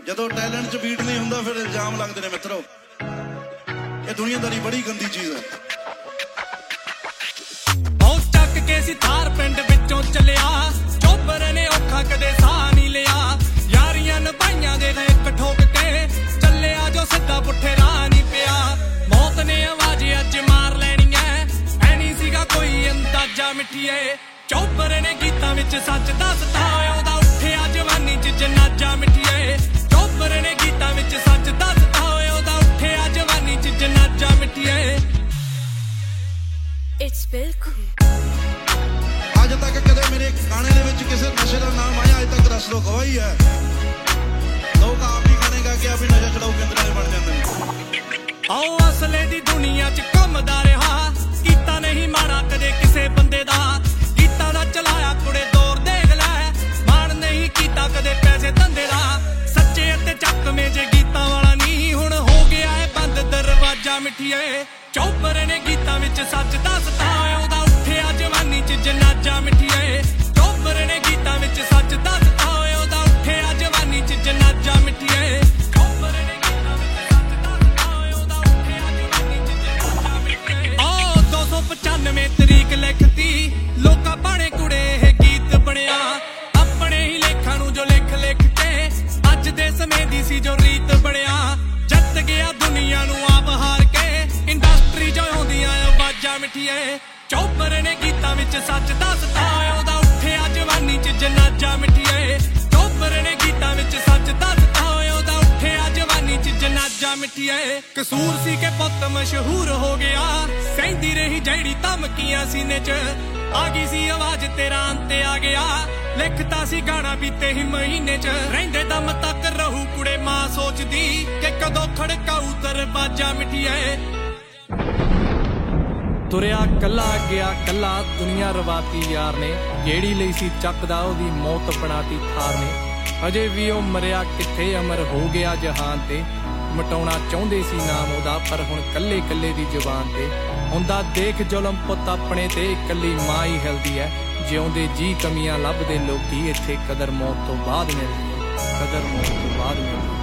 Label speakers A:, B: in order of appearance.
A: ਜਦੋਂ ਟੈਲੈਂਟ 'ਚ ਬੀਟ ਨਹੀਂ ਹੁੰਦਾ ਫਿਰ ਇਲਜ਼ਾਮ ਲੱਗਦੇ ਨੇ ਮਿੱਤਰੋ। ਇਹ ਦੁਨੀਆਦਾਰੀ ਬੜੀ ਗੰਦੀ ਚੀਜ਼ ਹੈ।
B: ਉਹ ਚੱਕ ਕੇ ਸੀ ਥਾਰ ਪਿੰਡ ਵਿੱਚੋਂ ਚੱਲਿਆ, ਚੋਬਰ ਨੇ ਔਖਾ ਕਦੇ ਸਾਹ ਨਹੀਂ ਲਿਆ। ਯਾਰੀਆਂ ਨਿਭਾਈਆਂ ਦੇ ਇੱਕ ਠੋਕ ਕੇ ਚੱਲਿਆ ਜੋ ਸਿੱਧਾ ਪੁੱਠੇ ਰਾਹ ਨਹੀਂ ਪਿਆ। ਮੌਤ ਨੇ ਆਵਾਜ਼ ਅੱਜ ਮਾਰ ਲੈਣੀ ਐ, ਐ ਨਹੀਂ ਸੀਗਾ ਕੋਈ ਅੰਦਾਜ਼ਾ ਮਿੱਠੀਏ। ਚੋਬਰ ਨੇ ਗੀਤਾਂ ਵਿੱਚ ਸੱਚ ਦੱਸਦਾ, ਉਹਦਾ ਉੱਠਿਆ ਜਵਾਨੀ 'ਚ ਜਨਾਜ਼ਾ ਮਿੱਠੀਏ। ਚੋਬਰ ਨੇ ਗੀਤਾਂ ਵਿੱਚ ਸੱਚ ਦੱਸਦਾ, ਉਹਦਾ ਉੱਠਿਆ ਜਵਾਨੀ 'ਚ ਜਨਾਜ਼ਾ ਮਿੱਠੀਏ।
A: ਅੱਜ ਤੱਕ ਕਦੇ ਮੇਰੇ ਗਾਣੇ ਦੇ ਵਿੱਚ ਕਿਸੇ ਨਸ਼ੇ ਦਾ ਨਾਮ ਆਇਆ? ਅੱਜ ਤੱਕ ਦੱਸ ਦੋ ਗਵਾਹੀ ਹੈ। ਲੋਕ ਆਪ ਹੀ ਗਾਣੇ ਗਾ ਕੇ ਆਪ ਹੀ ਨਸ਼ਾ ਛਡਾਊ ਕੇਂਦਰਾਂ ਦੇ ਬਣ ਜਾਂਦੇ ਨੇ।
B: ਆਓ ਅਸਲੇ ਦੀ ਦੁਨੀਆ 'ਚ ਘੁੰਮਦਾ ਰਿਹਾ, ਕੀਤਾ ਨਹੀਂ ਮਾੜਾ ਕਦੇ ਕਿਸੇ ਬੰਦੇ ਦਾ। ਗੀਤਾਂ ਦਾ ਚਲਾਇਆ ਕੁੜੇ ਦੌਰ ਦੇਖ ਲੈ, ਮਾਣ ਨਹੀਂ ਕੀਤਾ ਕਦੇ ਪੈਸੇ ਧੰਦੇ ਦਾ। ਸੱਚੇ ਅਤੇ ਚੱਕਵੇਂ ਜੇ ਗੀਤਾਂ ਵਾਲਾ ਨਹੀਂ, ਹੁਣ ਹੋ ਗਿਆ ਏ ਬੰਦ ਦਰਵਾਜ਼ਾ ਮਿੱਠੀਏ। ਚੋਬਰ ਨੇ ਗੀਤਾਂ ਵਿੱਚ ਸੱਚ ਦੱਸਦਾ, ਉਹਦਾ ਉੱਠਿਆ ਜਵਾਨੀ 'ਚ ਜਨਾਜ਼ਾ ਮਿੱਠੀਏ। ਚੋਬਰ ਨੇ ਗੀਤਾਂ ਵਿੱਚ ਸੱਚ ਦੱਸਦਾ, ਉਹਦਾ ਉੱਠਿਆ ਜਵਾਨੀ 'ਚ ਜਨਾਜ਼ਾ ਮਿੱਠੀਏ। ਚੋਬਰ ਨੇ ਗੀਤਾਂ ਵਿੱਚ ਸੱਚ ਦੱਸਦਾ, ਉਹਦਾ ਉੱਠਿਆ ਜਵਾਨੀ 'ਚ ਜਨਾਜ਼ਾ ਮਿੱਠੀਏ। 295 ਤਰੀਕ ਲਿਖਤੀ, ਲੋਕਾਂ ਬਾਣੇ ਕੁੜੇ ਇਹ ਗੀਤ ਬਣਿਆ। ਆਪਣੇ ਹੀ ਲੇਖਾਂ ਨੂੰ ਜੋ ਲਿਖ ਕੇ ਅੱਜ ਦੇ ਸਮੇਂ ਦੀ ਸੀ ਜੋ ਰੀਤ ਬਣਿਆ। ਜਿੱਤ ਗਿਆ ਦੁਨੀਆ ਨੂੰ ਆਪ ਹਾਰ ਕੇ, ਇੰਡਸਟਰੀ 'ਚ ਆਉਂਦੀਆਂ ਆਵਾਜ਼ਾਂ ਮਿੱਠੀਏ। ਚੋਬਰ ਨੇ ਗੀਤਾਂ ਵਿੱਚ ਸੱਚ ਦੱਸਦਾ, ਉਹਦਾ ਉੱਠਿਆ ਜਵਾਨੀ 'ਚ ਜਨਾਜ਼ਾ ਮਿੱਠੀਏ। ਚੋਬਰ ਨੇ ਗੀਤਾਂ ਵਿੱਚ ਸੱਚ ਦੱਸਦਾ, ਉਹਦਾ ਉੱਠਿਆ ਜਵਾਨੀ 'ਚ ਜਨਾਜ਼ਾ ਮਿੱਠੀਏ। ਕਸੂਰ ਸੀ ਕਿ ਪੁੱਤ ਮਸ਼ਹੂਰ ਹੋ ਗਿਆ, ਸਹਿੰਦੀ ਰਹੀ ਜਿਹੜੀ ਧਮਕੀਆਂ ਸੀਨੇ 'ਚ। ਆ ਗਈ ਸੀ ਆਵਾਜ਼ ਤੇਰਾ ਅੰਤ ਆ ਗਿਆ, ਲਿਖਤਾ ਸੀ ਗਾਣਾ ਬੀਤੇ ਹੀ ਮਹੀਨੇ 'ਚ। ਰਹਿੰਦੇ ਦਮ ਤੱਕ ਰਹੂ ਕੁੜੇ ਮਾਂ ਸੋਚਦੀ, ਕਿ ਕਦੋਂ ਖੜਕਾਊ ਦਰਵਾਜ਼ਾ ਮਿੱਠੀਏ। ਤੁਰਿਆ ਕੱਲਾ ਗਿਆ ਕੱਲਾ, ਦੁਨੀਆ ਰਵਾਤੀ ਯਾਰ ਨੇ। ਜਿਹੜੀ ਲਈ ਸੀ ਚੱਕਦਾ ਉਹਦੀ ਮੌਤ ਬਣਾਤੀ ਥਾਰ ਨੇ। ਅਜੇ ਵੀ ਉਹ ਮਰਿਆ ਕਿੱਥੇ, ਅਮਰ ਹੋ ਗਿਆ ਜਹਾਨ ਤੇ। ਮਟਾਉਣਾ ਚਾਹੁੰਦੇ ਸੀ ਨਾਮ ਉਹਦਾ, ਪਰ ਹੁਣ ਕੱਲੇ ਕੱਲੇ ਦੀ ਜ਼ੁਬਾਨ ਤੇ। ਹੁੰਦਾ ਦੇਖ ਜ਼ੁਲਮ ਪੁੱਤ ਆਪਣੇ ਤੇ, ਇਕੱਲੀ ਮਾਂ ਹੀ ਹਿਲਦੀ ਐ। ਜਿਉਂਦੇ ਜੀ ਕਮੀਆਂ ਲੱਭਦੇ ਲੋਕੀ, ਇੱਥੇ ਕਦਰ ਮੌਤ ਤੋਂ ਬਾਅਦ ਮਿਲਦੀ ਐ, ਕਦਰ ਮੌਤ ਤੋਂ ਬਾਅਦ ਮਿਲਦੀ।